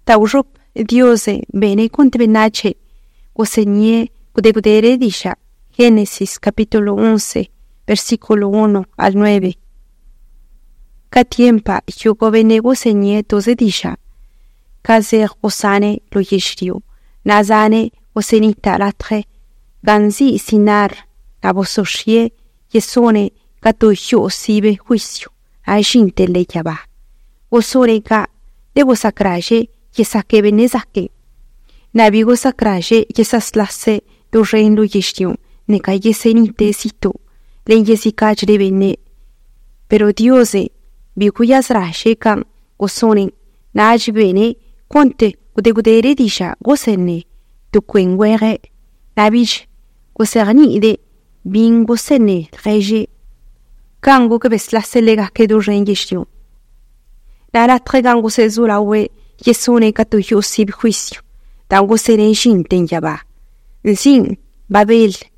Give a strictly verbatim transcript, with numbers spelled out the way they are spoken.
Taurup Diose bene conte benache gosenie gudegudere disha. Génesis capítulo once, versículo uno al nueve. Katiempa yugo bene gosenie doze disha. Kazer gosane lo yeshrio. Nazane gosenita latre. Ganzi sinar abososhie yesone gato yo sibe juicio. Ajinte le yaba. Gosore ga debo sacraje yesake benezake. Nabigo sacraje yesaslase do reino yeshrio. Ne calle senite sito. Le yesicach de bene. Pero Diose bikuyas rashe kan gosone. Naj bene conte gudegudere disha gosene. Tu quenguere. Nabij goserni de bin gosene reje. Kango que beslase lega que do reino yeshrio. La la tregango se zulawe yesone gato yo sib juicio. Tango sere jinte yaba. Zin Babel